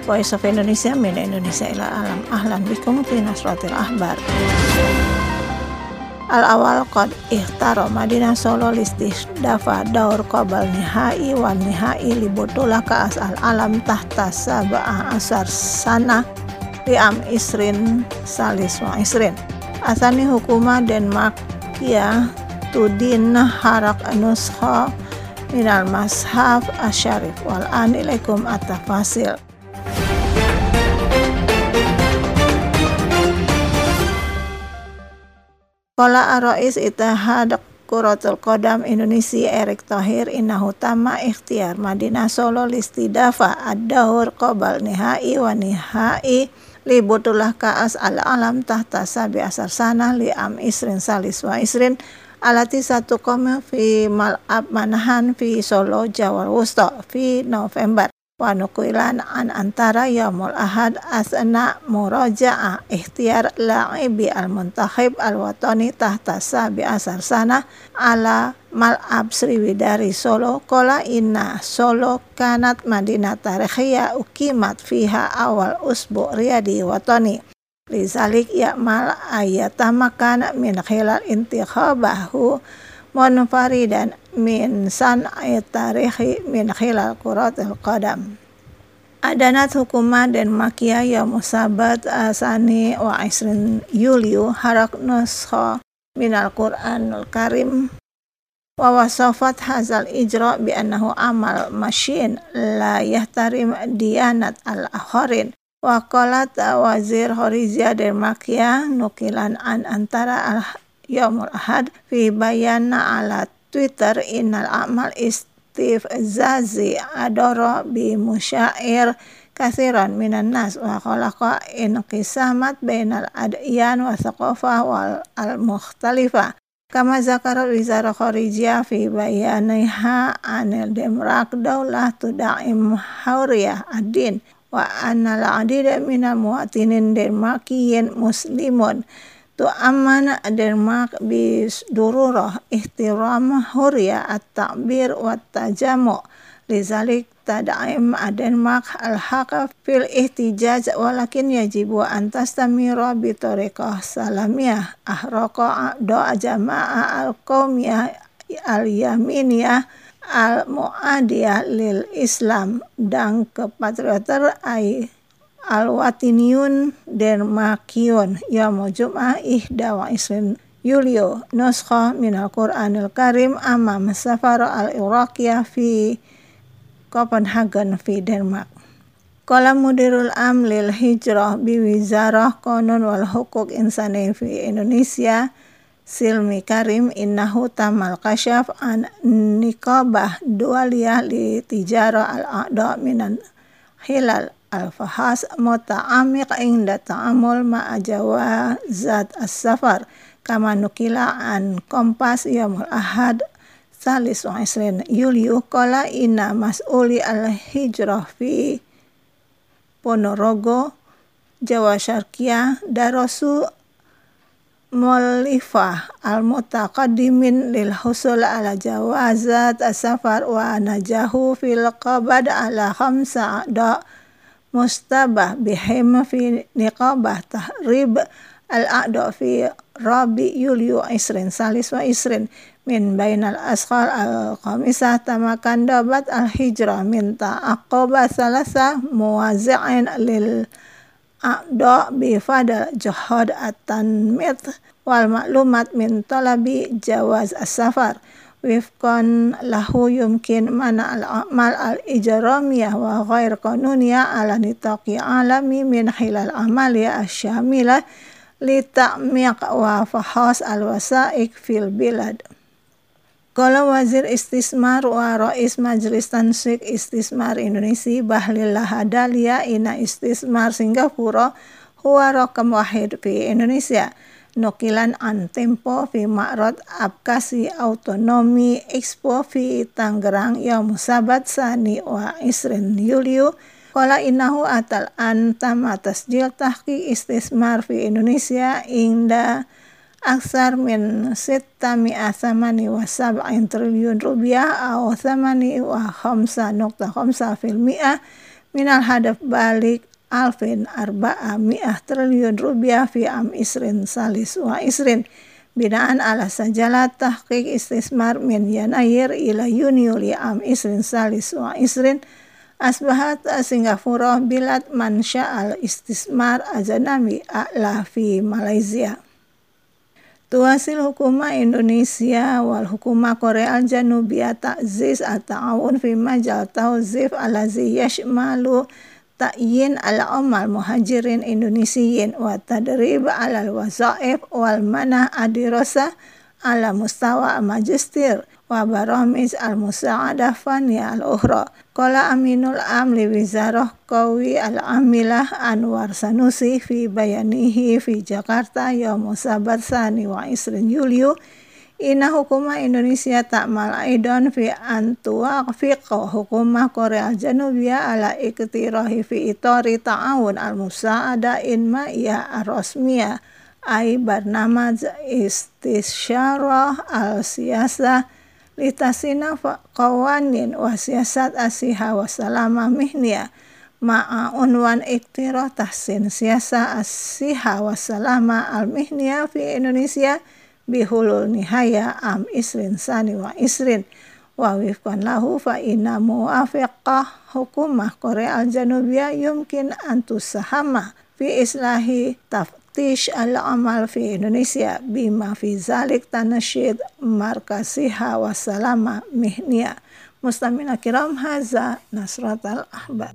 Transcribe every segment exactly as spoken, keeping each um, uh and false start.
Voice of Indonesia min Indonesia ila alam. Ahlan bikum fi nasratil ahbar. Al-awal qad ikhtaro Madinah Solo listihdafa daur qabal nihai wan nihai libutullah ka'as al-alam tahta sab'a asar sana liam isrin salis wa isrin. Asani hukuma Denmark ya tudin harak nuskha minal mashaf asyarif wal an ilaikum at-tafasil. Qala ar-rais Ittihad Kuratul Qadam Indonesia Erick Thohir innahu tamma ikhtiyar Madinah Solo listidafa ad-daur qabal nihai wa nihai li butullah ka'as al-alam tahta sabi asar sana li am isrin salis wa isrin alati satu koma fi mal'ab Manahan fi Solo Jawa Wusta fi November wa nukilan an antara yaumul ahad asna muraja'ah ikhtiyar la'ibi al-muntakhib al-watani tahta sabi asar sana ala mal'ab Sriwidari Solo. Kola inna Solo kanat madinah tarikhiyah ukimat fiha awal usbu riyadi watani lizalik ya'mal ayatamakan min khilal intikhabahu munfaridan min san'i tarikhi min khilal Kuratul Qadam. Adanat hukumah Denmarkia ya musabat asani wa isrin Yuliu harak nuskha minal Qur'anul Karim wa wasafat hazal ijra bi annahu amal masyin la yahtarim diyanat al-akharin. Wa qalat wazir Horizia Denmarkia nukilan an antara al-yaumul ahad fi bayana ala Twitter innal amal istifzazi adoro bi musyair kathiran minan nas wa khalaqa inqisamat bainal adyan wa thaqafah wal al-mukhtalifa kama zakara wizara Horizia fi bayaniha anil Denmark daulah tuda'im hauriyah ad-din wa anna al-adida minal muwatinin Denmarkiyin muslimun tu aman Denmark bi dururah ihtiram huriyah at-ta'bir wa tajamu lizalik tada'im Denmark al-haq fil ihtijaj walakin yajibu an tastamira bi tariqah salamiyah ahraqa do'a jama'ah al-qawmiyah al-yaminiyah al-mu'adiyah lil Islam dan kepatrioter ay al-watiniyun Denmarkiyun yaumul jum'ah ihda wa isrin Yulio nuskha minal Qur'anil Karim amam safara al-Iraqiyah fi Copenhagen fi Denmark. Qala mudirul am lil hijrah bi wizarah qanun wal hukuk insani fi Indonesia Silmi Karim innahu tamal kashaf an niqabah dualiyah li tijara al-a'da minan hilal al-fahas muta'amiq inda ta'amul ma'a jawazat as-safar kama nukila an Kompas yaumul ahad salis wa isrin Yuliu qala inna mas'uli al-hijrah fi Ponorogo Jawa Syarqiyah darasu mulifah al-mutaqaddimin lil husul ala jawazat as-safar wa najahu fil qabad ala khamsa da mustabah bihim fi niqabah tahrib al-a'da fi rabi Yuliu isrin salis wa isrin min bainal asqar al-khamisah tamakan dabat al-hijrah min ta'aqaba salasa muwazi'in lil a'da bi fadal jihad at-tanmit wal maklumat min talabi jawaz as-safar wifqan lahu yumkin mana al-amal al-ijramiyah wa ghair qanuniyah ala nitaqi alami min hilal amaliyah asyamilah li ta'miq wa fahas al-wasaik fil bilad. Qala wazir istismar wa rais majlis tansik istismar Indonesia Bahlil Lahadalia ina istismar Singapura huwa rakam wahid fi Indonesia nukilan an tempo fi ma'rad abkasi autonomi expo fi Tangerang yaum sabat sani wa isrin Yuliu qala innahu atal an tama tasjil tahqiq istismar fi Indonesia inda aksar min sita mi'a thamani wa sab'in triliun rupiah atau thamani wa khamsa nukta khamsa fil mi'ah minal hadaf balik alfin arba'a mi'ah triliun rupiah fi am isrin salis wa isrin binaan ala sajalat tahqiq istismar min Yanayir ila Yuni li am isrin salis wa isrin asbahat Singapura bilad mansya al istismar ajanami a'la fi Malaysia. Tuasil hukuma Indonesia wal hukuma Korea al-Janubiyah ta'ziz at-ta'awun fi majal tawzif alazi yashmalu ta'yin al-amal muhajirin Indonesiyin wa tadrib alal wazaif wal manah adirasa ala mustawa majistir wa baramiz al-musa'adah faniya al-ukhra. Qala Aminul Am li Wizarah Qawi al-Amilah Anwar Sanusi fi bayanihi fi Jakarta yaum Sabat Sani wa Isrin Yuliu inna hukuma Indonesia ta'mal aidan fi antuwafiqa hukuma Korea Janubiyah ala iktirahi fi itori ta'awun al-musa'ada in ma'iyah ar-rasmiyah ay barnamaj istisyarah al-siyasah litasina qawanin wa siyasat asiha wa salama mihniya ma'a unwan iktirah tahsin siyasa asiha wa salama al-mihniya fi Indonesia bihulul nihaya am isrin sani wa isrin wa wifkan lahu fa inna muwafiqah hukumah Korea al-Janubiyah yumkin antusahama fi islahi taftish al-amal fi Indonesia bima fi zalik tanashid markasiha wa salama mihniya. Mustamina kiram haza Nasratal Ahbab.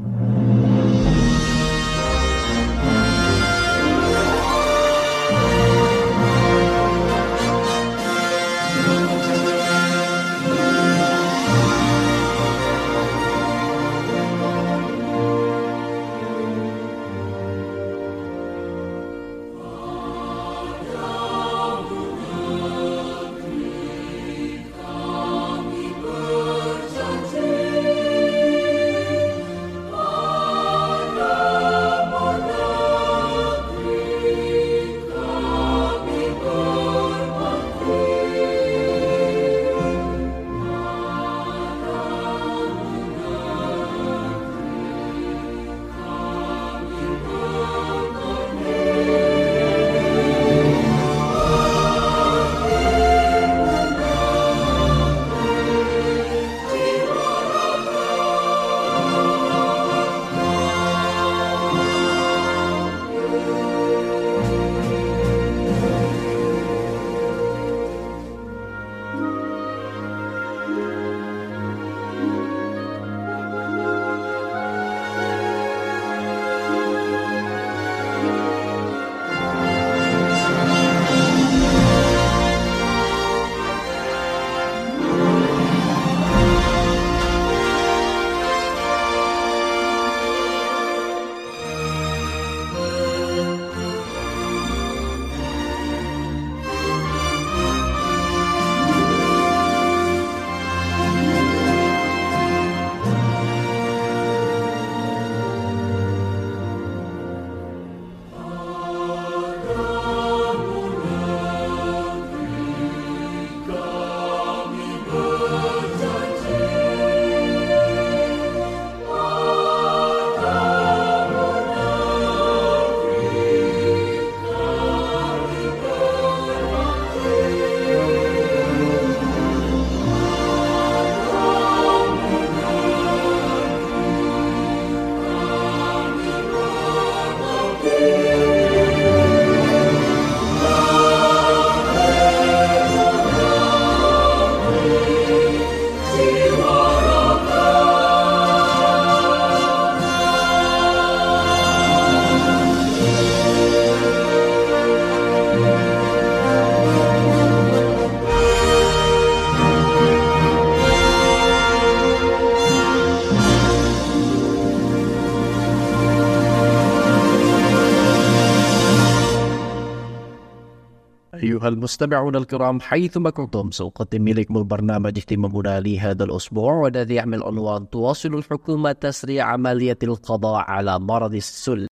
أيها المستمعون الكرام حيثما كنتم سأقدم لكم البرنامج اهتمامنا لهذا الأسبوع والذي يحمل عنوان تواصل الحكومة تسريع عملية القضاء على مرض السل.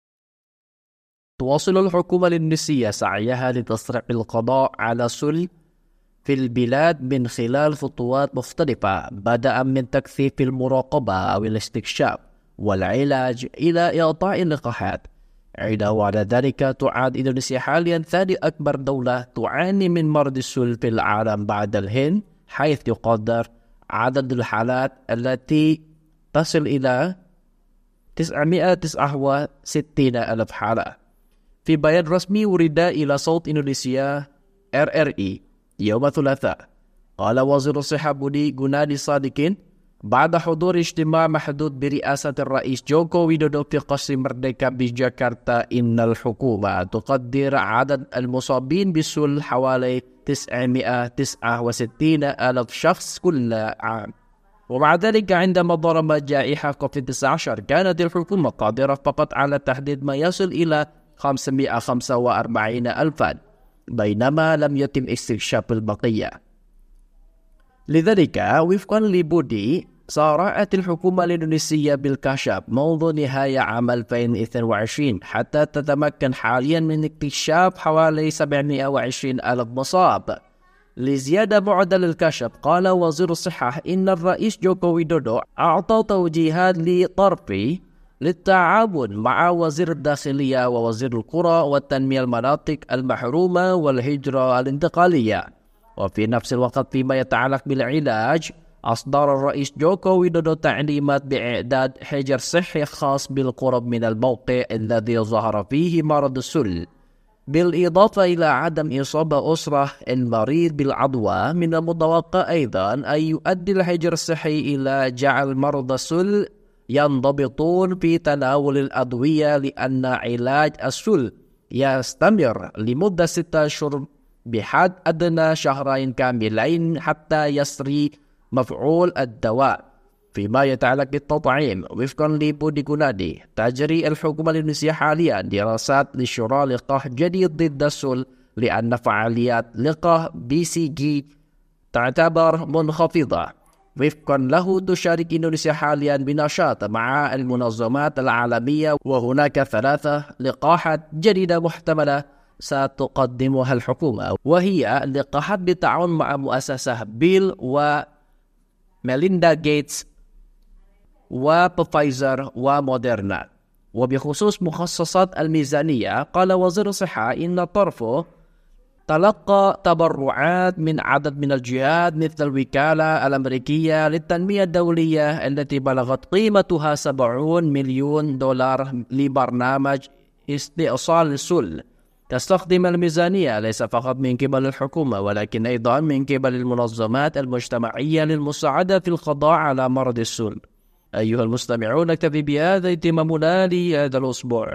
تواصل الحكومة الإندونيسية سعيها لتسريع القضاء على السل في البلاد من خلال خطوات مختلفة بدءا من تكثيف المراقبة أو الاستكشاف والعلاج إلى إعطاء اللقاحات. علاوة على ذلك تعد إندونيسيا حاليا ثاني أكبر دولة تعاني من مرض السل في العالم بعد الهند، حيث يقدر عدد الحالات التي تصل إلى تسعمائة وتسعة وستين ألف حالة. في بيان رسمي ورد إلى صوت إندونيسيا إر إر إي يوم الثلاثاء، قال وزير الصحة بودي غونادي صادقين بعد حضور اجتماع محدود برئاسة الرئيس جوكو ويدودو في قصر مردeka بجاكرتا إن الحكومة تقدر عدد المصابين بالسل حوالي تسعمائة وتسعة وستين ألف شخص كل عام. ومع ذلك عندما ضربت جائحة كوفيد تسعة عشر كانت الحكومة قادرة فقط على تحديد ما يصل إلى خمسمائة وخمسة وأربعين ألفا، بينما لم يتم استكشاف البقية. لذلك وفقا لبودي سارعت الحكومة الإندونيسية بالكشف منذ نهاية عام ألفين واثنين وعشرين حتى تتمكن حاليا من اكتشاف حوالي سبعمائة وعشرين ألف مصاب. لزيادة معدل الكشف، قال وزير الصحة إن الرئيس جوكو ويدودو أعطى توجيهات لطرفي للتعاون مع وزير الداخلية ووزير القرى والتنمية المناطق المحرومة والهجرة الانتقالية. وفي نفس الوقت فيما يتعلق بالعلاج، أصدر الرئيس جوكو ويدودو تعليمات بإعداد حجر صحي خاص بالقرب من الموقع الذي ظهر فيه مرض السل، بالإضافة إلى عدم إصابة أسرة المريض بالعدوى. من المتوقع أيضا أن يؤدي الحجر الصحي إلى جعل مرضى السل ينضبطون في تناول الأدوية، لأن علاج السل يستمر لمدة ستة أشهر بحد أدنى شهرين كاملين حتى يسري مفعول الدواء. فيما يتعلق بالتطعيم، وفقا لبودي غونادي تجري الحكومة الإندونيسية حاليا دراسات لشراء لقاح جديد ضد السل، لأن فعاليات لقاح بي سي جي تعتبر منخفضة. وفقا له تشارك إندونيسيا حاليا بنشاط مع المنظمات العالمية، وهناك ثلاثة لقاحات جديدة محتملة ستقدمها الحكومة، وهي لقاحات بالتعاون مع مؤسسة بيل وميليندا غيتس وبفايزر وموديرنا. وبخصوص مخصصات الميزانية، قال وزير الصحة إن طرفه تلقى تبرعات من عدد من الجهات مثل الوكالة الأمريكية للتنمية الدولية التي بلغت قيمتها سبعين مليون دولار لبرنامج استئصال السل. تستخدم الميزانية ليس فقط من قبل الحكومة ولكن أيضا من قبل المنظمات المجتمعية للمساعدة في القضاء على مرض السل. أيها المستمعون، نكتفي بهذا اهتمامنا لهذا الأسبوع.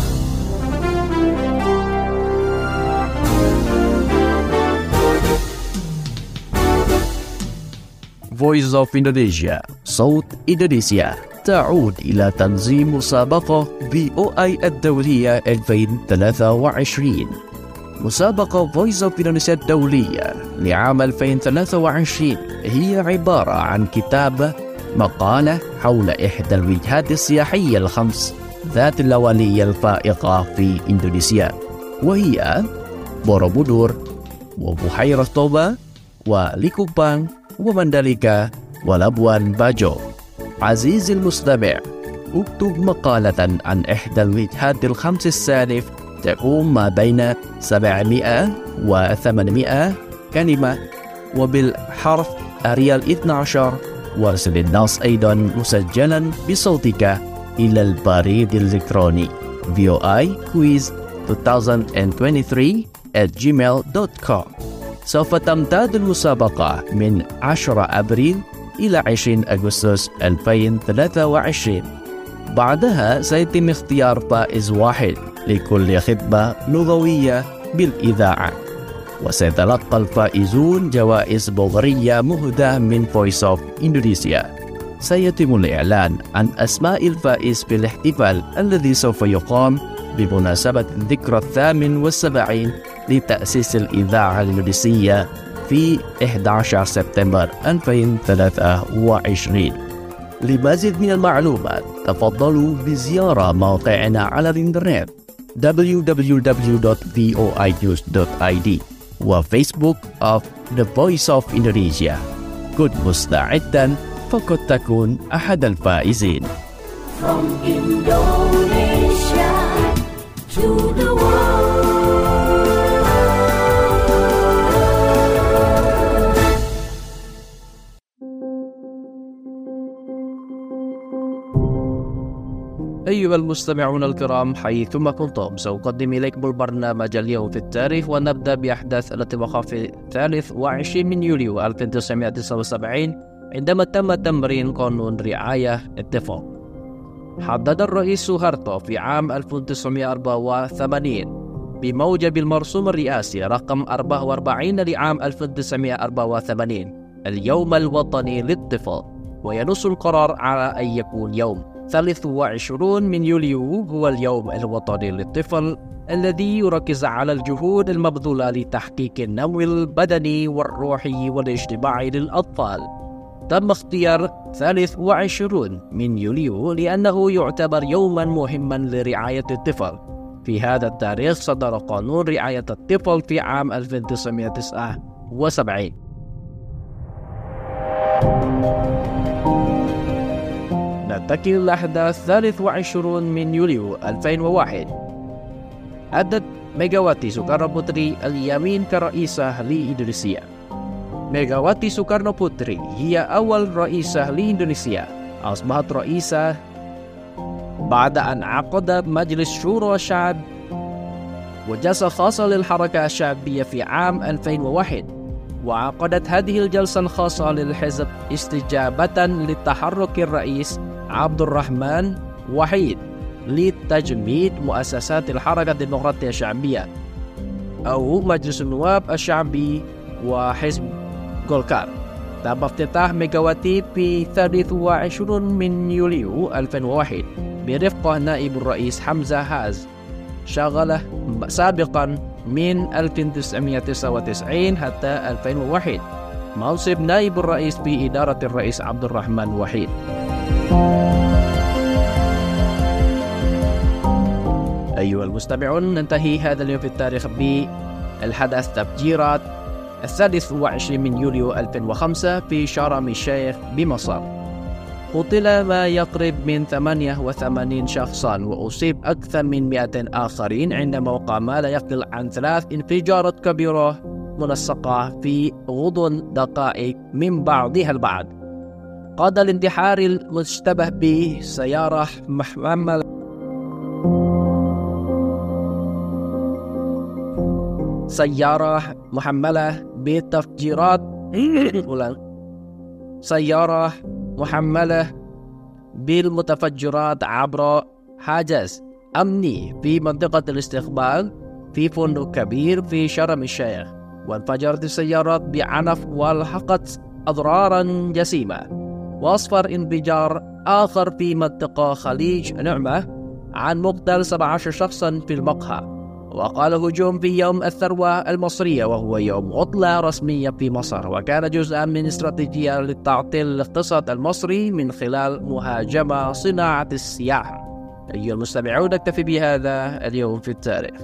Voice of Indonesia، صوت إندونيسيا، تعود إلى تنظيم مسابقة في أو آي الدولية ألفين وثلاثة وعشرين. مسابقة Voice of Indonesia الدولية لعام ألفين وثلاثة وعشرين هي عبارة عن كتابة مقالة حول إحدى الوجهات السياحية الخمس ذات اللوالية الفائقة في إندونيسيا، وهي بوروبودور وبحيرة توبا وليكوبان ومنداليكا ولابوان باجو. عزيزي المستمع، اكتب مقالة عن إحدى الوجهات الخمس السالف تقوم ما بين سبعمائة وثمانمائة كلمة وبالحرف أريال اثني عشر، وارسل النص أيضا مسجلا بصوتك إلى البريد الإلكتروني في أو آي كويز ألفين وثلاثة وعشرين at gmail dot com. سوف تمتد المسابقة من عشرة أبريل إلى عشرين أغسطس ألفين وثلاثة وعشرين. بعدها سيتم اختيار فائز واحد لكل خطبة لغوية بالإذاعة، وسيتلقى الفائزون جوائز بورية مهداة من Voice of Indonesia. سيتم الإعلان عن أسماء الفائز في الاحتفال الذي سوف يقام بمناسبة الذكرى الثامن والسبعين لتأسيس الإذاعة الإندونيسية في أحد عشر سبتمبر ألفين وثلاثة وعشرين. لمزيد من المعلومات تفضلوا بزيارة موقعنا على الإنترنت دبليو دبليو دبليو دوت في أو آي نيوز دوت آي دي وفيسبوك of The Voice of Indonesia. كن مستعدا فقد تكون أحد الفائزين. From Indonesia to the world. أيها المستمعون الكرام حيثما كنتم سأقدم إليكم البرنامج اليوم في التاريخ، ونبدأ بأحداث التي وقعت في الثالث وعشرين من يوليو ألف وتسعمائة وتسعة وسبعين عندما تم تمرير قانون رعاية الطفل. حدد الرئيس سوهارتو في عام ألف وتسعمائة وأربعة وثمانين بموجب المرسوم الرئاسي رقم أربعة وأربعين لعام ألف وتسعمائة وأربعة وثمانين اليوم الوطني للطفل، وينص القرار على أن يكون يوم ثالث وعشرون من يوليو هو اليوم الوطني للطفل، الذي يركز على الجهود المبذولة لتحقيق النمو البدني والروحي والاجتماعي للأطفال. تم اختيار ثالث وعشرون من يوليو لأنه يعتبر يوما مهما لرعاية الطفل. في هذا التاريخ صدر قانون رعاية الطفل في عام ألف وتسعمائة وتسعة وسبعين. ننتقل إلى أحداث ثالث وعشرون من يوليو ألفين وواحد. أدت ميغاواتي سوكارنو بوتري اليمين كرئيسة لإندونيسيا. ميغاواتي سوكارنو بوتري هي أول رئيسة لإندونيسيا. أصبحت رئيسة بعد أن عقد مجلس شورى الشعب وجلسة خاصة للحركة الشعبية في عام ألفين وواحد، وعقدت هذه الجلسة الخاصة للحزب استجابة لتحرك الرئيس عبد الرحمن وحيد لتجميد مؤسسات الحركة الديمقراطية الشعبية أو مجلس النواب الشعبي وحزب غولكار. تم افتتاح ميغاواتي في الثالث وعشرون من يوليو ألفين وواحد برفقة نائب الرئيس حمزة هاز، شغله سابقا من ألف وتسعمائة وتسعة وتسعين حتى ألفين وواحد منصب نائب الرئيس في إدارة الرئيس عبد الرحمن وحيد. أيها المستمعون، ننتهي هذا اليوم في التاريخ بالحدث تفجيرات الثالث وعشرين من يوليو ألفين وخمسة في شرم الشيخ بمصر. قتل ما يقرب من ثمانية وثمانين شخصا وأصيب أكثر من مئة آخرين عندما وقع ما لا يقل عن ثلاث انفجارات كبيرة منسقة في غضون دقائق من بعضها البعض. قاد الانتحار المشتبه به سيارة محملة سيارة محملة بالتفجيرات سيارة محملة بالمتفجرات عبر حاجز أمني في منطقة الاستقبال في فندق كبير في شرم الشيخ، وانفجرت السيارات بعنف والحقت أضرارا جسيمة. وأسفر انفجار آخر في منطقة خليج نعمة عن مقتل سبعة عشر شخصا في المقهى. وقال هجوم في يوم الثروة المصرية، وهو يوم عطلة رسمية في مصر، وكان جزءا من استراتيجية لتعطيل الاقتصاد المصري من خلال مهاجمة صناعة السياحة. أيها المستمعون، نكتفي بهذا اليوم في التاريخ.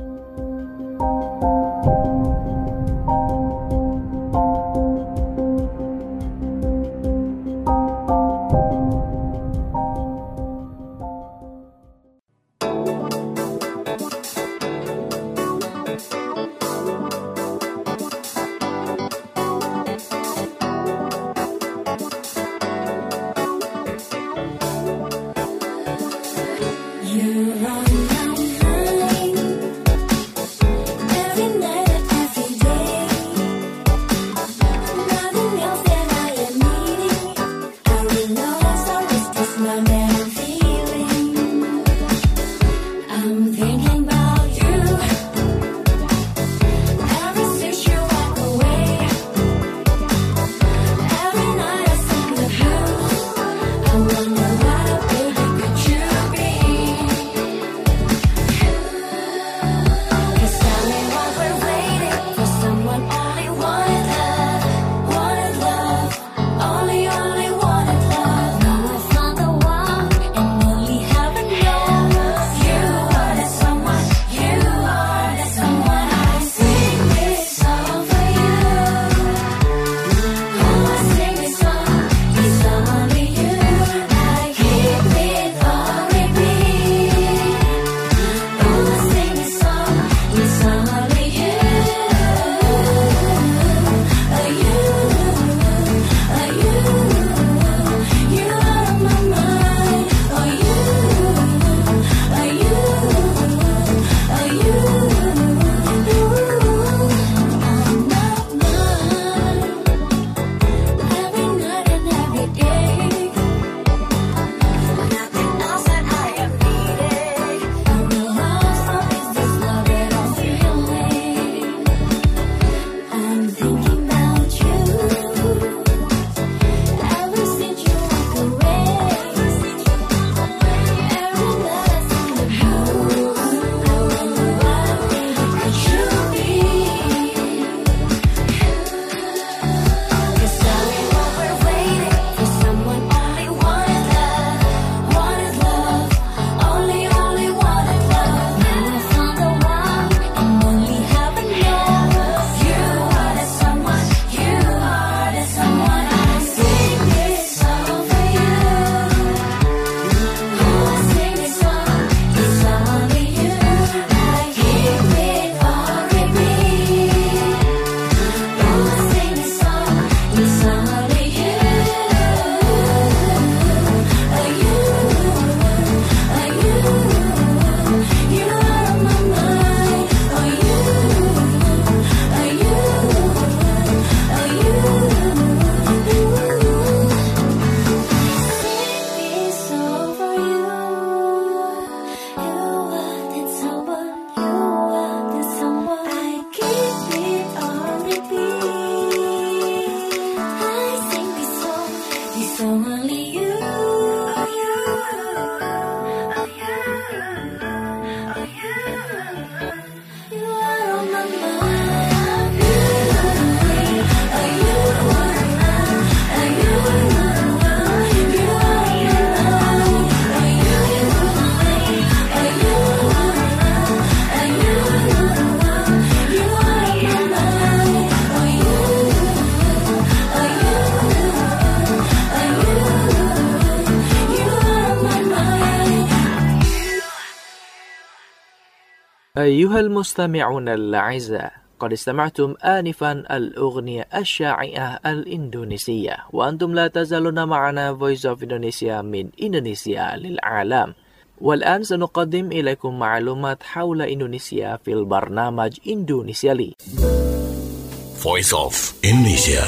أيها المستمعون الأعزاء، قد استمعتم آنفا الأغنية الشائعة الإندونيسية، وأنتم لا تزالون معنا Voice of Indonesia من إندونيسيا للعالم. والآن سنقدم إليكم معلومات حول إندونيسيا في البرنامج إندونيسيا لي. Voice of Indonesia.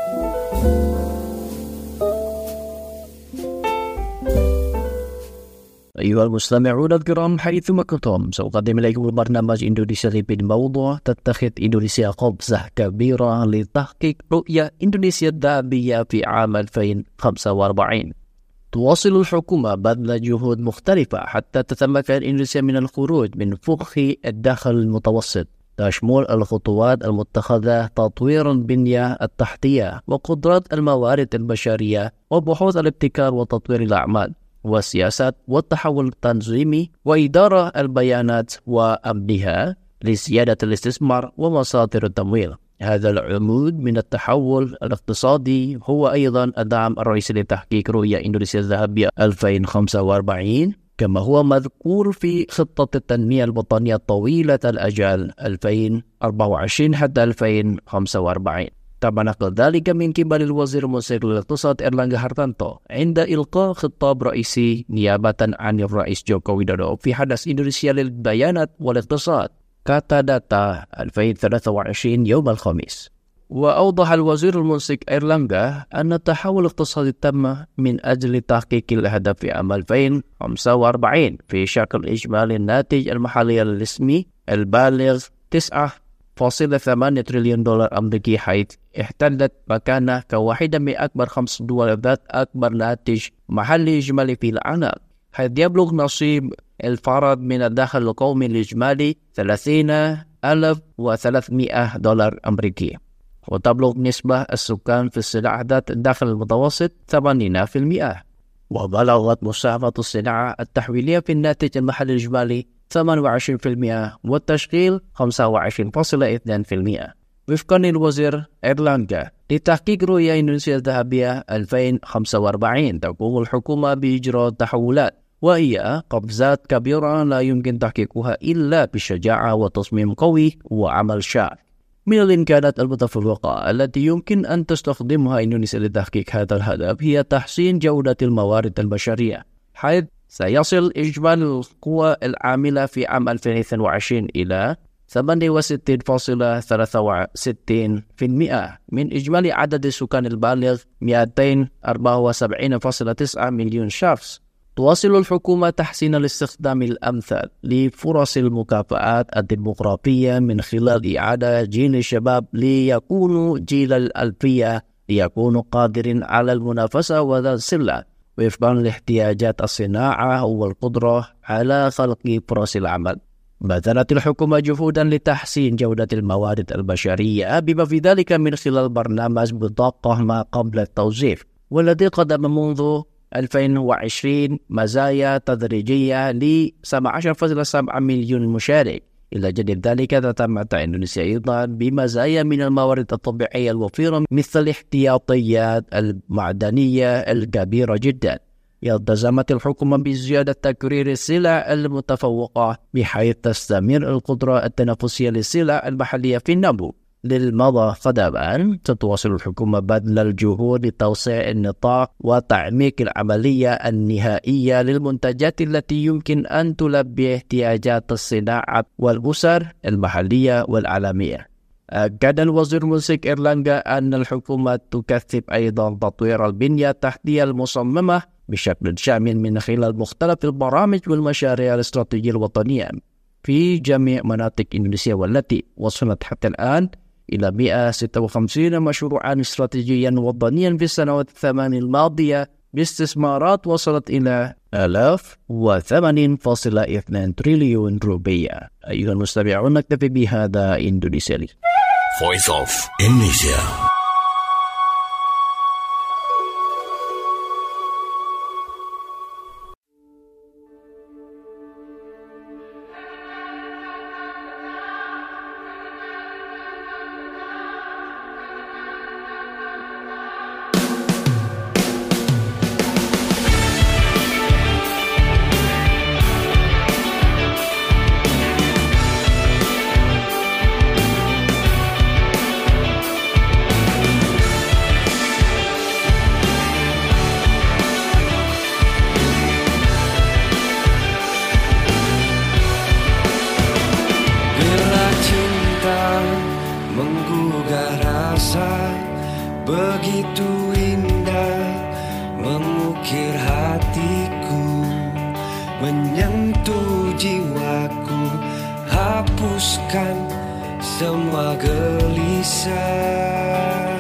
أيها المستمعون الكرام حيثما كنتم، سأقدم إليكم البرنامج إندونيسيا بموضوع تتخذ إندونيسيا قفزة كبيرة لتحقيق رؤية إندونيسيا الذهبية في عام ألفين وخمسة وأربعين. تواصل الحكومة بذل جهود مختلفة حتى تتمكن إندونيسيا من الخروج من فخ الدخل المتوسط، تشمل الخطوات المتخذة تطوير البنية التحتية وقدرات الموارد البشرية وبحوث الابتكار وتطوير الأعمال والسياسات والتحول التنظيمي وإدارة البيانات وأمنها لزيادة الاستثمار ومصادر التمويل. هذا العمود من التحول الاقتصادي هو أيضا الدعم الرئيسي لتحقيق رؤية إندونيسيا الذهبية ألفين وخمسة وأربعين، كما هو مذكور في خطة التنمية الوطنية طويلة الأجل ألفين وأربعة وعشرين حتى ألفين وخمسة وأربعين. تم نقل ذلك من قبل الوزير المسؤول للاقتصاد إرلانغا هارتانتو عند إلقاء خطاب رئيسي نيابة عن الرئيس جوكو ويدودو في حدث إندونيسيا للبيانات والاقتصاد كاتا داتا ألفين وثلاثة وعشرين يوم الخميس. وأوضح الوزير المنسق إرلانغا أن التحول الاقتصادي تم من أجل تحقيق الهدف في عام ألفين وخمسة وأربعين في شكل إجمالي الناتج المحلي الرسمي البالغ تسعة فاصلة ثمانية تريليون دولار أمريكي، حيث احتلت مكانه كواحدة من أكبر خمس دول ذات أكبر ناتج محلي إجمالي في العالم، حيث يبلغ نصيب الفرد من الدخل القومي الإجمالي ثلاثين ألف وثلاثمائة دولار أمريكي، وتبلغ نسبة السكان في السلع ذات الدخل المتوسط ثمانين بالمئة، وبلغت مساهمة الصناعة التحويلية في الناتج المحلي الإجمالي ثمانية وعشرين بالمئة والتشغيل خمسة وعشرين فاصلة اثنين بالمئة. وفقا للوزير إرلانغا، لتحقيق رؤية إندونيسيا الذهبية ألفين وخمسة وأربعين تقوم الحكومة بإجراء تحولات، وهي قفزات كبيرة لا يمكن تحقيقها إلا بشجاعة وتصميم قوي وعمل شاق. من الإمكانات المتفوقة التي يمكن أن تستخدمها إندونيسيا لتحقيق هذا الهدف هي تحسين جودة الموارد البشرية، حيث سيصل إجمالي القوى العاملة في عام ألفين واثنين وعشرين إلى ثمانية وستين فاصلة ثلاثة وستين بالمئة من إجمالي عدد السكان البالغ مئتين وأربعة وسبعين فاصلة تسعة مليون شخص. تواصل الحكومة تحسين الاستخدام الأمثل لفرص المكافآت الديموغرافية من خلال إعادة جيل الشباب ليكونوا جيل الألفية ليكونوا قادرين على المنافسة وذا السلة وفقا لاحتياجات الصناعة والقدرة على خلق فرص العمل. بذلت الحكومة جهودا لتحسين جودة الموارد البشرية بما في ذلك من خلال برنامج بطاقة ما قبل التوظيف، والذي قدم منذ ألفين وعشرين مزايا تدريجية ل سبعة عشر فاصلة سبعة مليون مشارك. إلى جانب ذلك تتمتع إندونيسيا أيضا بمزايا من الموارد الطبيعية الوفيرة مثل الاحتياطيات المعدنية الكبيرة جدا. التزمت الحكومة بزيادة تكرير السلع المتفوقة بحيث تستمر القدرة التنافسية للسلع المحلية في النمو. للمضى قدما تتواصل الحكومة بذل الجهود لتوسيع النطاق وتعميق العملية النهائية للمنتجات التي يمكن أن تلبي احتياجات الصناعة والأسر المحلية والعالمية. أكد الوزير المنسق إرلانغا أن الحكومة تكثف أيضا تطوير البنية التحتية المصممة بشكل شامل من خلال مختلف البرامج والمشاريع الاستراتيجية الوطنية في جميع مناطق إندونيسيا، والتي وصلت حتى الآن إلى مئة وستة وخمسين مشروعا استراتيجيا وطنيا في السنوات الثمان الماضية باستثمارات وصلت إلى آلاف وثمانين فاصلة اثنين تريليون روبية. أيها المستمعون، نكتفي بهذا إندونيسيا لي. Voice of Indonesia. begitu indah mengukir hatiku, menyentuh jiwaku, hapuskan semua gelisah.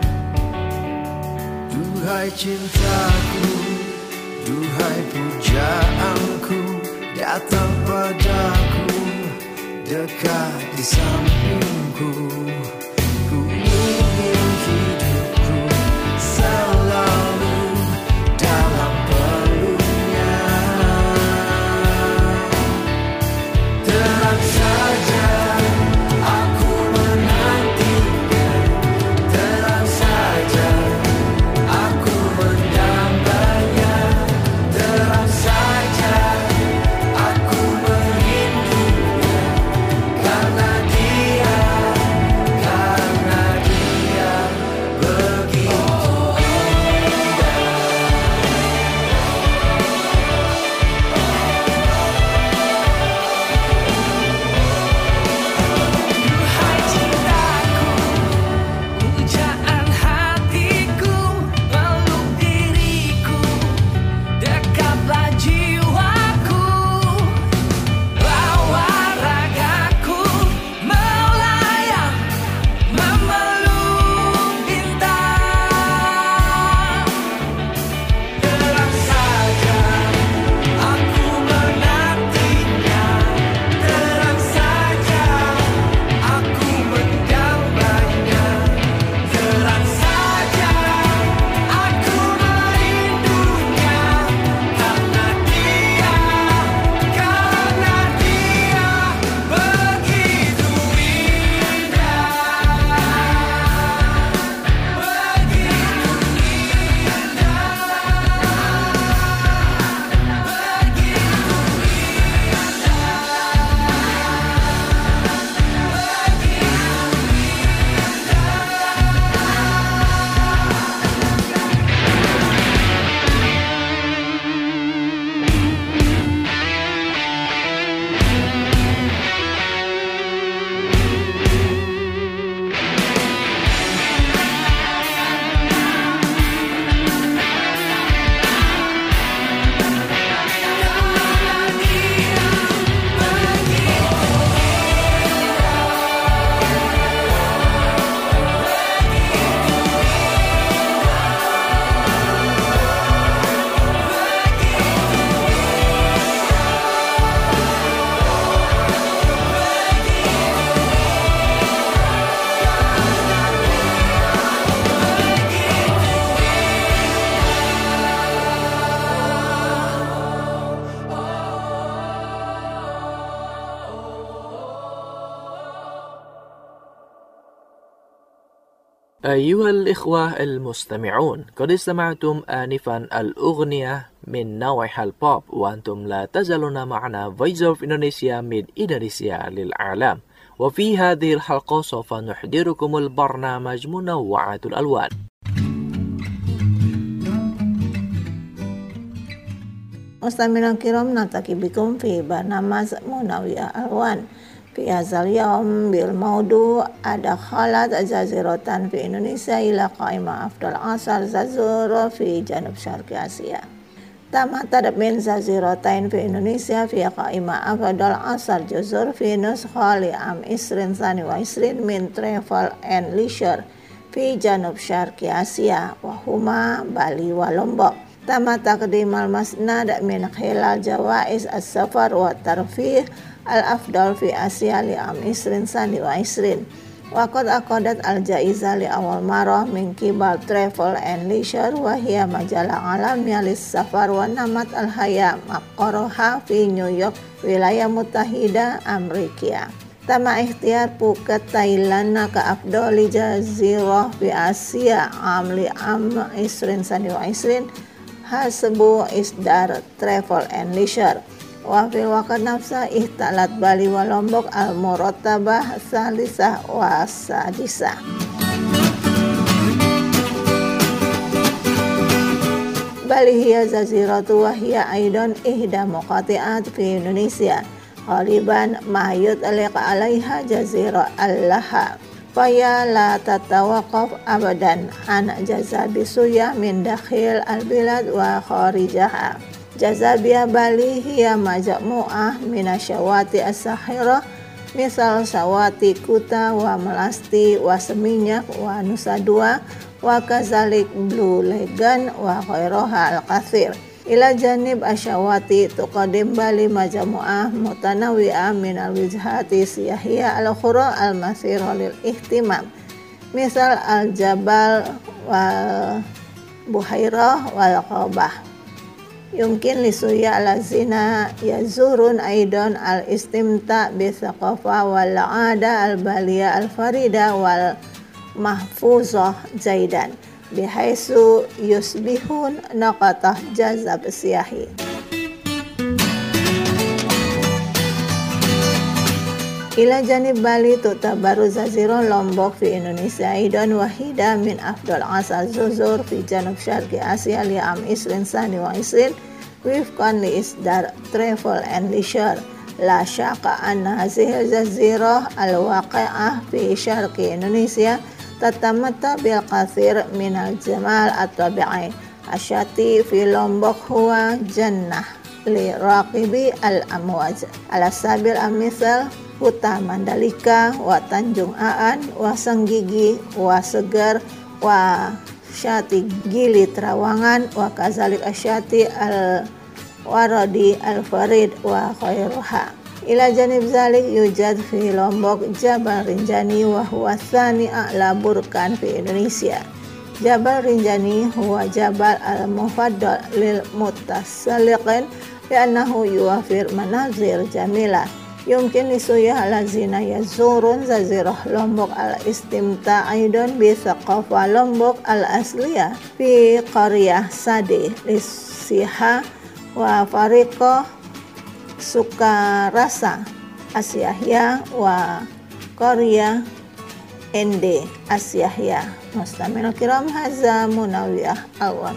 Duhai cintaku, duhai pujaanku, datang padaku, dekat di sampingku. Ku ingin hidupku selalu dalam peluknya. Terang saja aku menantinya, terang saja aku mendambanya, terang saja aku merindunya, karena dia, karena dia begitu indah. Duhai cintaku, pujaan hatiku, peluk diriku, dekatlah jiwaku, bawa ragaku melayang, memeluk bintang. Terang saja aku menantinya, terang saja aku mendambanya, terang saja aku merindunya, karena dia, karena dia begitu indah, begitu أيها الإخوة المستمعون، قد استمعتم آنفا الأغنية من نوعها البوب، وأنتم لا تزالون معنا Voice of Indonesia من إندونيسيا للعالم. وفي هذه الحلقة سوف نحضركم البرنامج منوعات الألوان. مستمعينا الكرام، نلتقي بكم في برنامج منوع الألوان في هذا اليوم بالموضوع أدخلت جزيرة في إندونيسيا إلى قائمة أفضل عشر جزيرة في جنوب شرق آسيا. تمثلت من جزيرتين في إندونيسيا في قائمة أفضل عشر جزر في نسخة لعام عشرين اثنين وعشرين من Travel and Leisure في جنوب شرق آسيا، وهما بالي ولومبوك. تم تقديم المسند من خلال جوائز السفر والترفيه الأفضل في آسيا لعام عشرين اثنين وعشرين، وقد أخذت الجائزة لأول مرة من قبل Travel and Leisure، وهي مجلة عالمية للسفر ونمط الحياة مقرها في نيويورك ولاية متحدة أمريكا. تم اختيار بوكيت تايلاند كأفضل جزيرة في آسيا عام لعام عشرين اثنين وعشرين حسب إصدار Travel and Leisure. وفي الوقت نفسه احتلت بالي ولومبوك المرتبة الثالثة والسادسة. بالي هي جزيرة، وهي أيضا إحدى مقاطعات في إندونيسيا، غالبا ما يطلق عليها جزيرة اللها، faya la tatawaqaf abadan an jazabi suyah min dakhil al-bilad wa kharijaha. Jazabiyah Bali hiya majmu'ah minasyawati as-sahirah misal sawati kuta wa melasti wa seminyak wa nusa dua wa kazalik blue legan wa khairoha al-kathir. Ila janib asyawati tuqadim Bali majmu'ah mutanawi'ah min al-wijhati siyahiyah al-khura al-masirah lil ihtimam misal al-jabal wal buhairah wal qabah. Yumkin lisuya alazina yazurun aidan al-istimta bi thaqafa wal 'ada al-baliyah al-farida wal mahfuzah zaidan bihaisu yusbihun naqatah jazab siyahi. Ila janib Bali tutabaru Jazirah Lombok fi Indonesia aidan wahida min afdal asal zuzur fi janub syarqi Asia li am isrin sani wa isrin wifqan li isdar travel and leisure. La syaqqa anna hadhihi jazirah al-waqi'ah fi syarqi Indonesia tatamatta bil kathir min al-jamal at-tabi'i asyati fi Lombok huwa jannah li raqibi al-amwaj ala sabil amithal Kuta Mandalika wa Tanjung Aan wa Senggigi wa Segar wa Syati Gili Trawangan wa kazalik asyati al-waradi al-farid wa khairuha. Ila janib zalik yujad fi Lombok Jabal Rinjani wa huwa tsani a'la burkan fi Indonesia. Jabal Rinjani huwa jabal al-mufaddal lil mutasaliqin li'annahu yuwafir manazir jamilah. Yumkin lisuyah alazina yazurun Jazirah Lombok al-istimta aidan bi thaqafa Lombok al-asliyah fi qaryah Sade lisiha wa fariqah Sukarasa Asyahya wa qaryah Ende Asyahya. Mustamil kiram hadza munawiyah awan.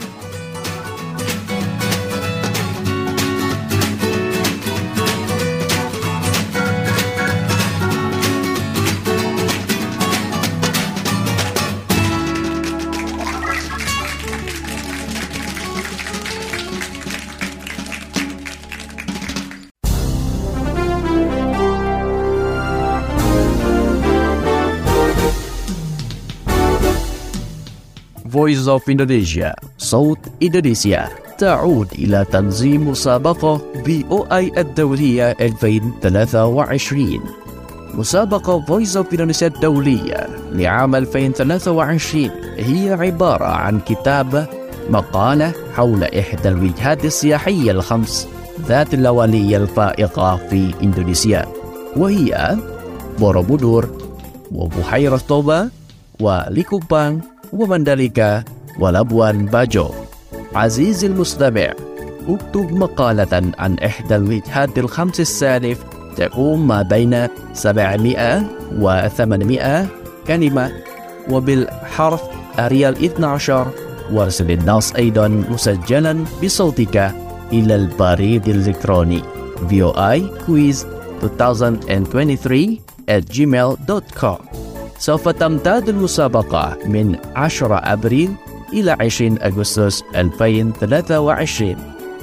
Voice of Indonesia, صوت إندونيسيا، تعود إلى تنظيم مسابقة في أو آي الدولية ألفين وثلاثة وعشرين. مسابقة Voice of Indonesia الدولية لعام ألفين وثلاثة وعشرين هي عبارة عن كتابة مقالة حول إحدى الوجهات السياحية الخمس ذات اللوالية الفائقة في إندونيسيا، وهي بوروبودور وبحيرة طوبا وليكوبان ومندليكا ولابوان باجو. عزيزي المستمع، اكتب مقالة عن إحدى الوجهات الخمس السالف تقوم ما بين سبعمائة وثمانمائة كلمة وبالحرف أريال اثني عشر، وارسل النص أيضا مسجلا بصوتك إلى البريد الإلكتروني في أو آي كويز ألفين وثلاثة وعشرين at gmail dot com. سوف تمتد المسابقة من عشرة أبريل إلى عشرين أغسطس ألفين وثلاثة وعشرين.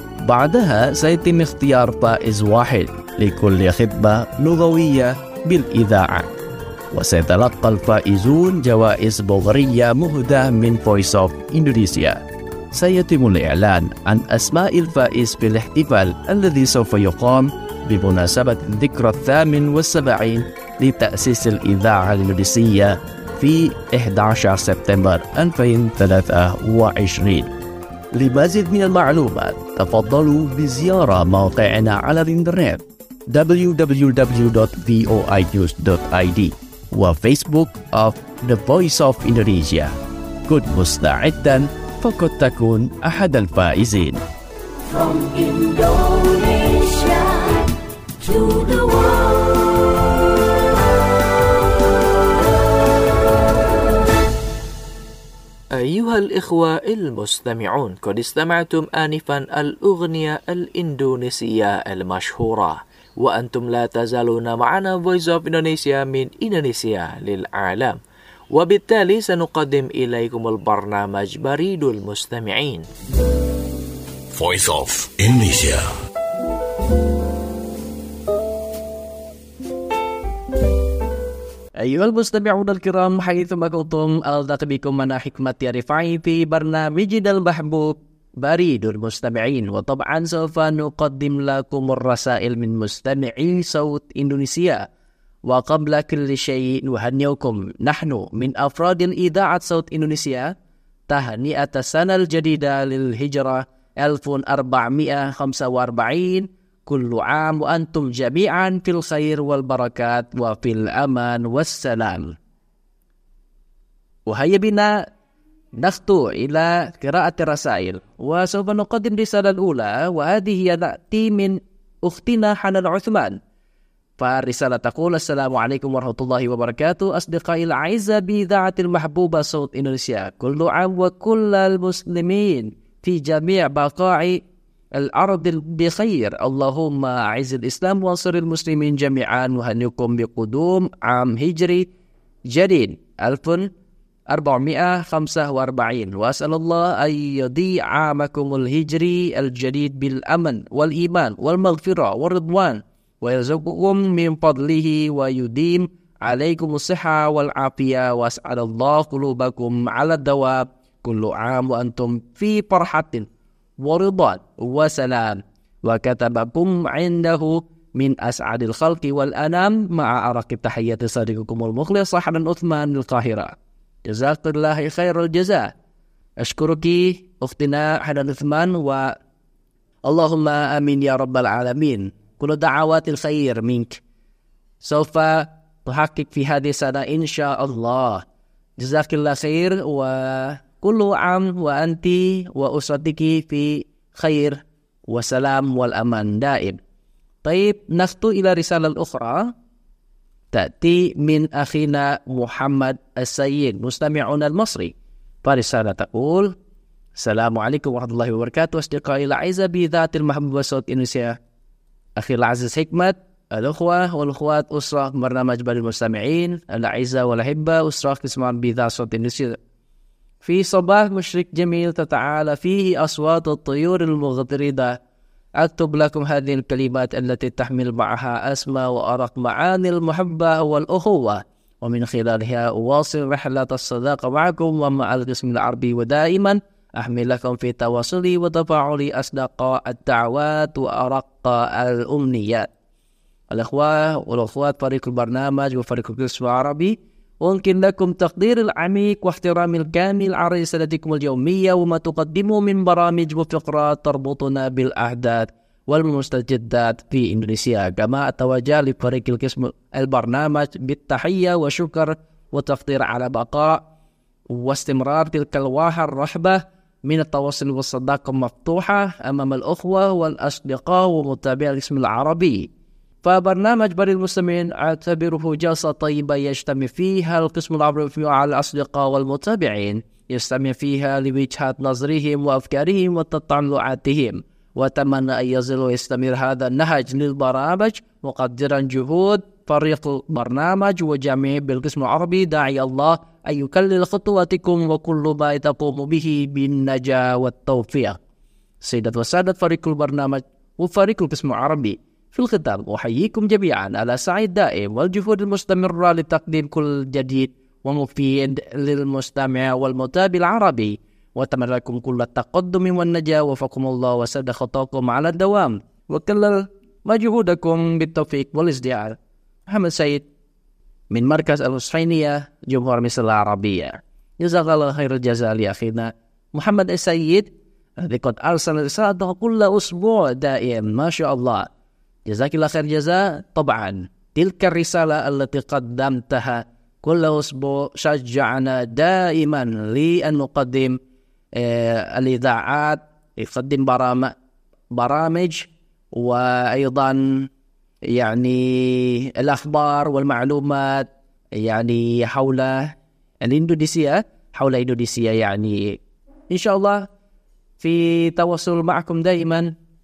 بعدها سيتم اختيار فائز واحد لكل خطبة لغوية بالإذاعة، وسيتلقى الفائزون جوائز بورية مهداة من Voice of Indonesia. سيتم الإعلان عن أسماء الفائز في الاحتفال الذي سوف يقام بمناسبة الذكرى الثامن والسبعين لتأسيس الإذاعة الإندونيسية في أحد عشر سبتمبر ألفين وثلاثة وعشرين. لمزيد من المعلومات تفضلوا بزيارة موقعنا على الإنترنت دبليو دبليو دبليو دوت في أو آي نيوز دوت آي دي وفيسبوك of The Voice of Indonesia. كن مستعدا فقد تكون أحد الفائزين. From Indonesia to the world. أيها الإخوة المستمعون، قد استمعتم آنفا الأغنية الإندونيسية المشهورة وأنتم لا تزالون معنا Voice of Indonesia من إندونيسيا للعالم. وبالتالي سنقدم إليكم البرنامج بريد المستمعين. Voice of Indonesia. أيها المستمعون الكرام حيثما كنتم ألتقي بكم أنا حكمة رفاعي في برنامجنا المحبوب بريد المستمعين. وطبعا سوف نقدم لكم الرسائل من مستمعي صوت إندونيسيا. وقبل كل شيء نهنئكم نحن من أفراد إذاعة صوت إندونيسيا تهنئة السنة الجديدة للهجرة ألف وأربعمائة وخمسة وأربعين. كل عام وأنتم جميعا في الخير والبركات وفي الأمان والسلام. وهيا بنا نخطو إلى قراءة الرسائل، وسوف نقدم رسالة الأولى، وهذه هي تأتي من أختنا حنان عثمان. فالرسالة تقول: السلام عليكم ورحمة الله وبركاته أصدقائي الأعزاء بإذاعة المحبوبة صوت إندونيسيا، كل عام وكل المسلمين في جميع بقاع الأرض بخير. اللهم أعز الإسلام وانصر المسلمين جميعا. نهنئكم بقدوم عام هجري جديد ألف وأربعمائة وخمسة وأربعين، وأسأل الله أن يضيع عامكم الهجري الجديد بالأمن والإيمان والمغفرة والرضوان، ويرزقكم من فضله ويديم عليكم الصحة والعافية، وأسعد الله قلوبكم على الدوام. كل عام وأنتم في فرحة ورضا وسلام. وكتبكم عنده من أسعد الخلق والأنام مع أرق تحية صديقكم المخلص حنان عثمان من القاهرة. جزاك الله خير الجزاء. أشكرك أختنا حنان عثمان، واللهم آمين يا رب العالمين. كل دعوات الخير منك سوف تحقق في هذه السنة إن شاء الله. جزاك الله خير، وكل عام وأنت وأسرتك في خير وسلام والأمان دائم. طيب، نخطو إلى رسالة الأخرى تأتي من أخينا محمد السيد مستمعنا المصري. فرسالة تقول: السلام عليكم ورحمة الله وبركاته أصدقائي الأعزاء بإذاعة المحبوبة صوت إندونيسيا. أخي العزيز حكمة، الأخوة والأخوات أسرة برنامج بريد المستمعين الأعزاء والأحبة، أسرة تسمعون بإذاعة صوت إندونيسيا، في صباح مشرق جميل تتعالى فيه أصوات الطيور المغردة، أكتب لكم هذه الكلمات التي تحمل معها أسمى وأرق معاني المحبة والأخوة، ومن خلالها أواصل رحلة الصداقة معكم ومع القسم العربي، ودائما أحمل لكم في تواصلي وتفاعلي أصدقاء الدعوات وأرق الأمنيات. الأخوة والأخوات فريق البرنامج وفريق القسم العربي، ممكن لكم تقدير العميق واحترام الكامل على رسالتكم اليومية وما تقدمه من برامج وفقرات تربطنا بالأحداث والمستجدات في إندونيسيا. كما أتوجه لفريق القسم البرنامج بالتحية وشكر وتقدير على بقاء واستمرار تلك الواحة الرحبة من التواصل والصداقة مفتوحة أمام الأخوة والأصدقاء ومتابعي القسم العربي. فبرنامج بريد المستمعين أعتبره جلسة طيبة يجتمع فيها القسم العربي على الأصدقاء والمتابعين، يستمع فيها لوجهات نظرهم وأفكارهم وتطلعاتهم، وأتمنى أن يظل ويستمر هذا النهج للبرامج مقدرا جهود فريق البرنامج وجميع بالقسم العربي. داعي الله أن يكلل خطواتكم وكل ما تقوم به بالنجاة والتوفيق. سيدات وسادة فريق البرنامج وفريق القسم العربي، في الختام أحييكم جميعا على سعي الدائم والجهود المستمرة لتقديم كل جديد ومفيد للمستمع والمتابع العربي، وأتمنى لكم كل التقدم والنجاة، وفقكم الله وسد خطاكم على الدوام وكلل مجهودكم بالتوفيق والازدياد. محمد سيد من مركز الحسينية جمهورية مصر العربية. جزاك الله خير الجزاء لأخينا محمد السيد الذي قد أرسل رسالته كل أسبوع دائم، ما شاء الله. جزاك الله خير جزاء. طبعا تلك الرسالة التي قدمتها كل أسبوع شجعنا دائما لأن نقدم آه الإذاعات، يقدم برامج برامج وأيضا يعني الأخبار والمعلومات يعني حول الإندونيسيا حول إندونيسيا يعني إن شاء الله في تواصل معكم دائما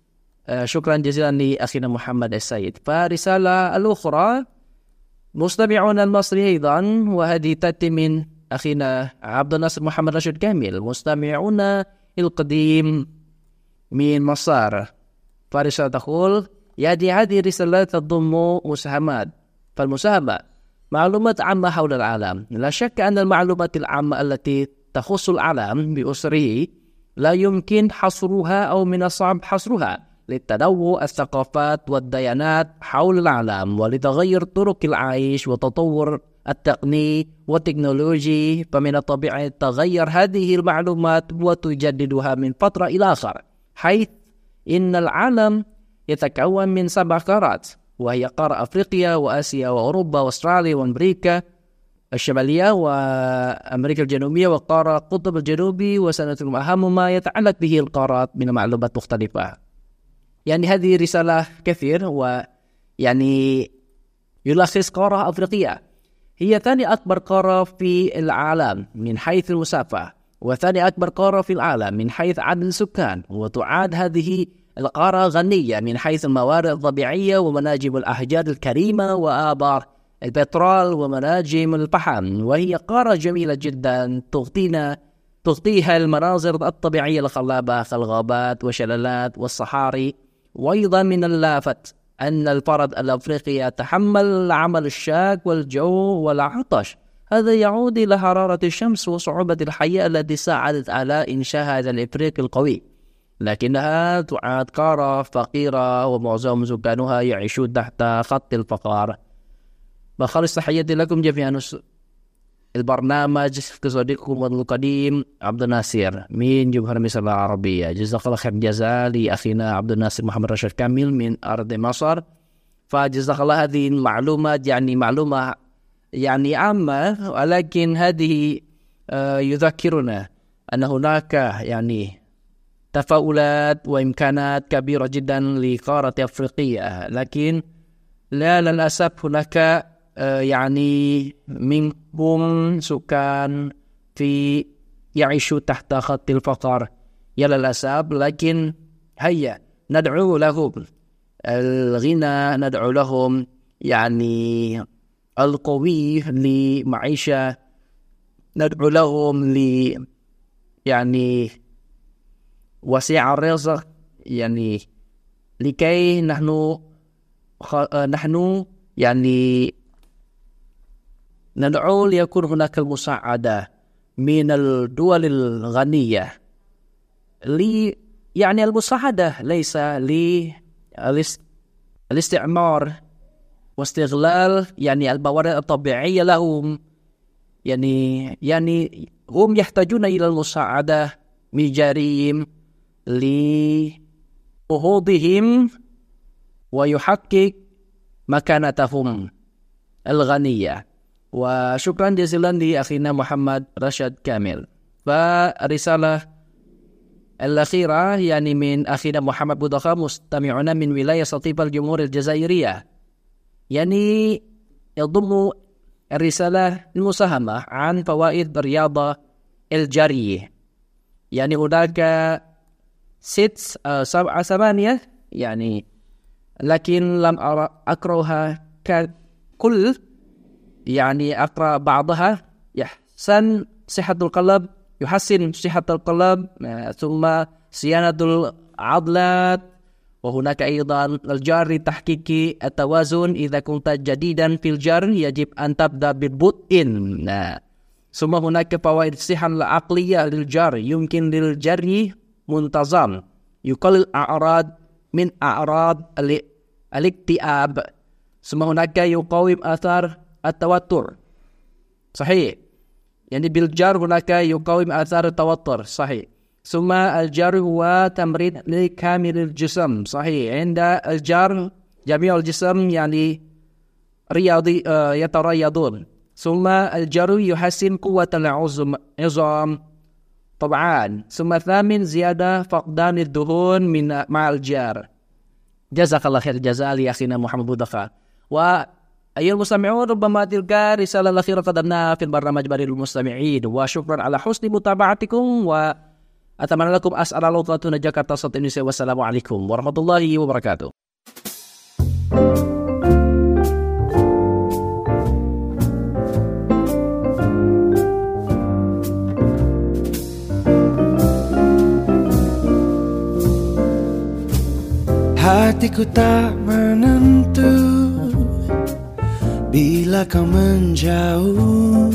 شكرا جزيلا لأخينا محمد السيد. فرسالة الأخرى مستمعون المصري أيضا، وهذه تأتي من أخينا عبد الناصر محمد رشيد كامل، مستمعون القديم من مصر. فرسالة تقول: يدي هذه رسالة تضم مساهمات. فالمساهمة معلومات عامة حول العالم. لا شك أن المعلومات العامة التي تخص العالم بأسره لا يمكن حصرها أو من الصعب حصرها لتنوع الثقافات والديانات حول العالم ولتغير طرق العيش وتطور التقني والتكنولوجي، فمن الطبيعي تغير هذه المعلومات وتجددها من فترة إلى آخر، حيث إن العالم يتكون من سبع قارات، وهي قارة أفريقيا وآسيا وأوروبا وأستراليا وأمريكا الشمالية وأمريكا الجنوبية وقارة القطب الجنوبي، وسنتكلم أهم ما يتعلق به القارات من معلومات مختلفة. يعني هذه رسالة كثير، ويعني يلخص قارة أفريقيا هي ثاني أكبر قارة في العالم من حيث المسافة، وثاني أكبر قارة في العالم من حيث عدد السكان، وتعد هذه القارة غنية من حيث الموارد الطبيعية ومناجم الأحجار الكريمة وآبار البترول ومناجم الفحم، وهي قارة جميلة جدا تغطينا تغطيها المناظر الطبيعية الخلابة كالغابات والشلالات والصحاري. وأيضا من اللافت أن الفرد الأفريقي يتحمل العمل الشاق والجو والعطش، هذا يعود إلى حرارة الشمس وصعوبة الحياة التي ساعدت على إنشاء هذا الإفريقي القوي، لكنها تعد قارة فقيرة ومعظم سكانها يعيشون تحت خط الفقر. بخالص تحياتي لكم جميعا. البرنامج كصديقكم القديم عبد الناصر من جمهورية مصر العربية. جزاك الله خير جزاء لأخينا عبد الناصر محمد رشيد كامل من أرض مصر. فجزاك الله، هذه المعلومات يعني معلومة يعني عامة، ولكن هذه يذكرنا أن هناك يعني تفاؤلات وإمكانات كبيرة جدا لقارة أفريقيا، لكن لا للأسف هناك يعني منهم سكان في يعيشوا تحت خط الفقر يا للأسف. لكن هيا ندعو لهم الغنى، ندعو لهم يعني القوي لمعيشة، ندعو لهم ل يعني وسع الرزق، يعني لكي نحن خ... نحن يعني ندعو ليكون هناك المساعدة من الدول الغنية لي يعني المساعدة ليس للاستعمار واستغلال يعني الموارد الطبيعية لهم، يعني يعني هم يحتاجون إلى المساعدة من جاريهم لنهوضهم ويحقق مكانتهم الغنية. وشكرا جزيلا لأخينا محمد رشيد كامل. فرسالة الأخيرة يعني من أخينا محمد بودخا، مستمعنا من ولاية سطيف الجمهورية الجزائرية، يعني يضم الرسالة المساهمة عن فوائد الرياضة الجري. يعني هناك ست سبعة ثمانية يعني، لكن لم أرى أقرأها ككل، يعني أقرأ بعضها. يحسن صحة القلب، يحسن صحة القلب، ثم صيانة العضلات، وهناك أيضا الجري تحقيق التوازن. إذا كنت جديدا في الجري يجب أن تبدأ بالبطء. ثم هناك فوائد الصحة العقلية للجري، يمكن للجري منتظم، يقلل أعراض من أعراض الاكتئاب. ثم هناك يقاوم آثار التوتر، صحيح، يعني بالجري هناك يقاوم آثار التوتر، صحيح. ثم الجري هو تمرين لكامل الجسم، صحيح. عند الجري جميع الجسم يعني رياضي آه يتريضون. ثم الجري يحسن قوة العظام طبعا. ثم ثامن زيادة فقدان الدهون من مع الجري. جزاك الله خير جزاء لأخينا محمد بودخا. وأيها المستمعون، ربما تلك رسالة الأخيرة قدمناها في البرنامج بريد المستمعين، وشكرا على حسن متابعتكم. و Atamana lakum as'alallahu tuna Jakarta Satu Indonesia. Wassalamualaikum warahmatullahi wabarakatuh. Hatiku tak menentu bila kau menjauh.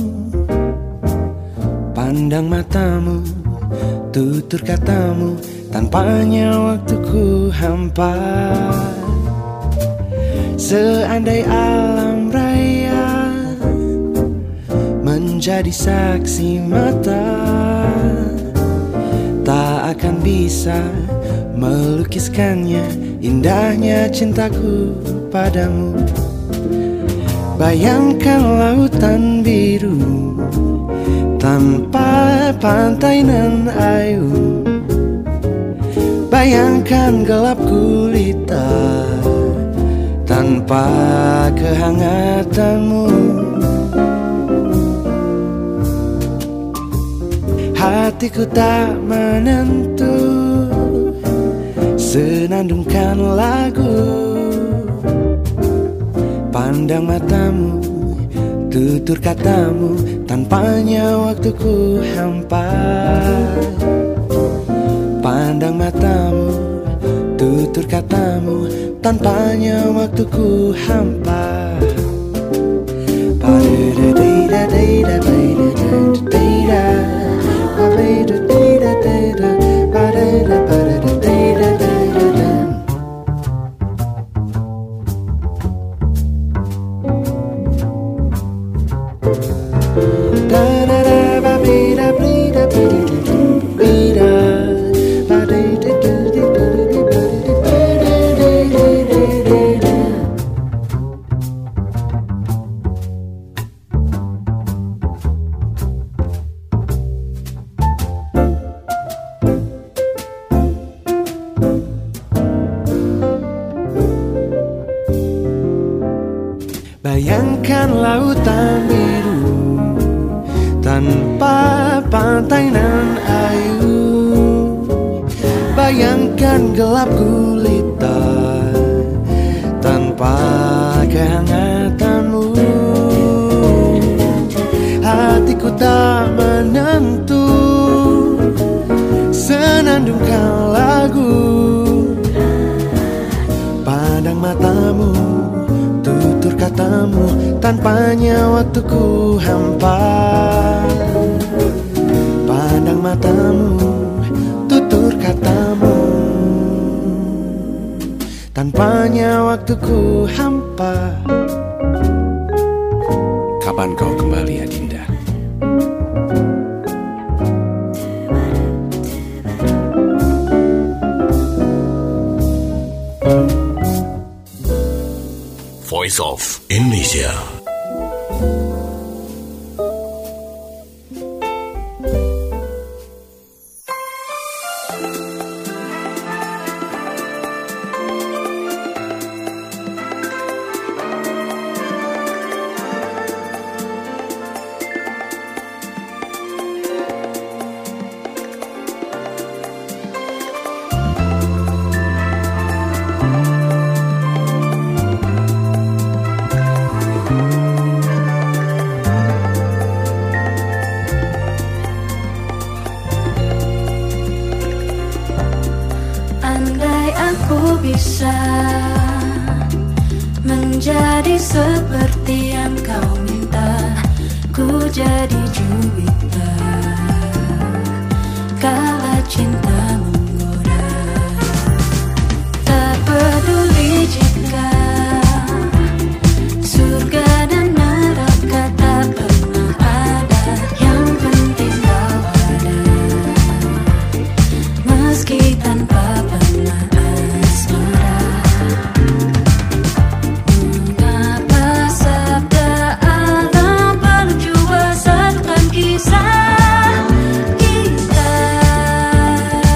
Pandang matamu, tutur katamu, tanpanya waktuku hampa. Seandai alam raya menjadi saksi mata, tak akan bisa melukiskannya indahnya cintaku padamu. Bayangkan lautan biru tanpa pantai nan ayu. Bayangkan gelap gulita tanpa kehangatanmu. Hatiku tak menentu, senandungkan lagu. Pandang matamu, tutur katamu, tanpanya waktuku hampa. Pandang matamu, tutur katamu, tanpanya waktuku hampa. Bayangkan lautan biru tanpa pantai nan ayu. Bayangkan gelap gulita tanpa kehangatanmu. Hatiku tak menentu, senandungkan lagu. Pandang matamu, tutur katamu, tanpanya waktuku hampa. Pandang matamu, tutur katamu, tanpanya waktuku hampa. Kapan kau kembali, Adinda? Voice of Indonesia. Bisa menjadi seperti yang kau minta, ku jadi juwita kala cinta menggoda. Tak peduli jika surga dan neraka tak pernah ada, yang penting kau ada, meski tanpa pernah. Kisah kita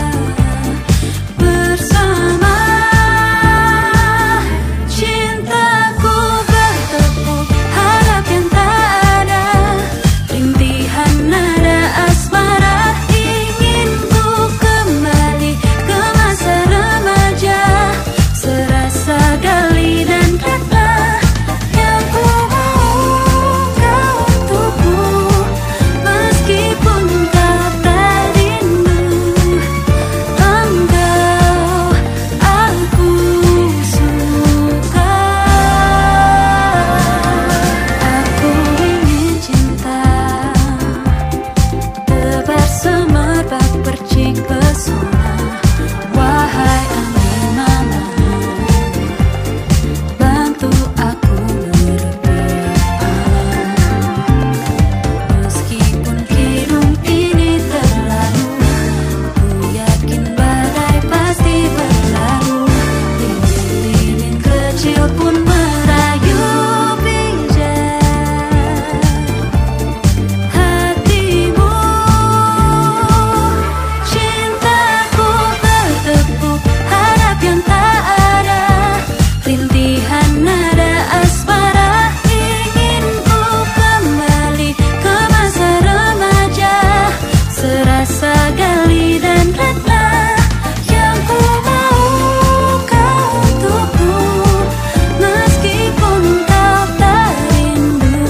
retna yang ku mau kau untukku, meskipun kau tak rindu.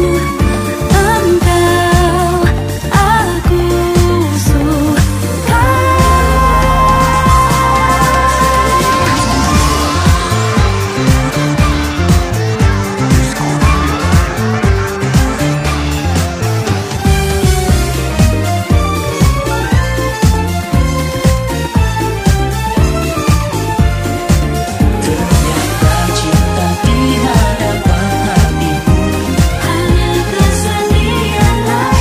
Engkau aku suka. Hanya kesedihan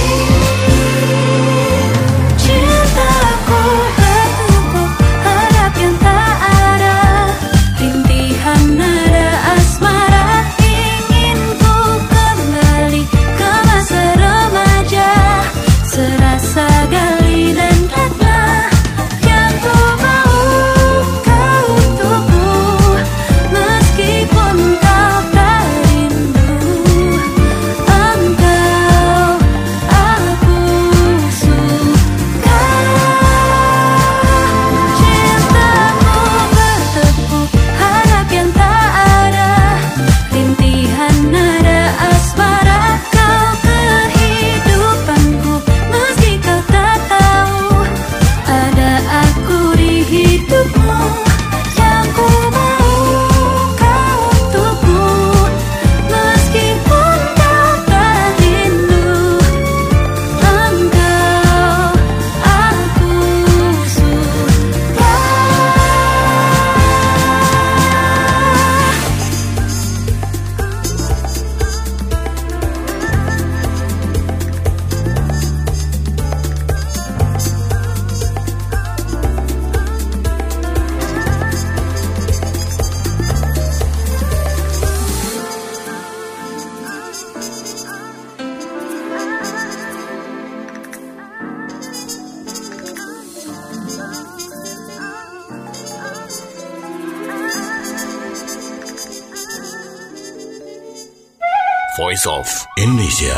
lain. Cintaku bertumpuk harap yang tak ada, rintihan nada asmara. Ingin ku kembali ke masa remaja, serasa gali dan ratna yang ku mau kau untukku, meskipun kau tak rindu. Engkau aku suka. Cintaku bertepuk harap yang tak ada, rintihan nada asmara. Kau kehidupanku meski kau tak tahu, ada aku di hidupmu yang ku mau kau untukku, meskipun kau tak rindu. Engkau aku suka. Voice of Indonesia.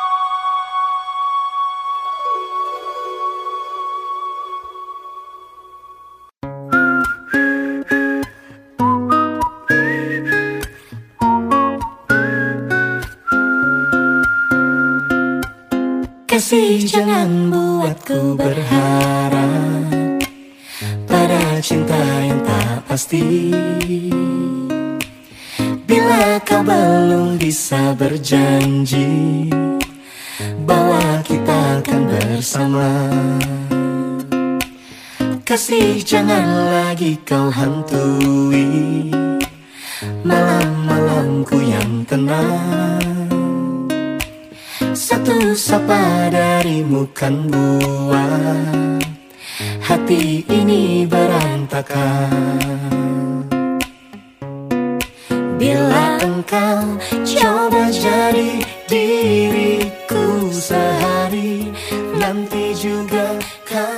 Kasih jangan buatku berharap pada cinta yang tak pasti. Bila kau belum bisa berjanji bahwa kita akan bersama, kasih jangan lagi kau hantui malam-malamku yang tenang. Satu sapa darimu kan buat hati ini berantakan. Bila engkau coba jadi diriku sehari, nanti juga kau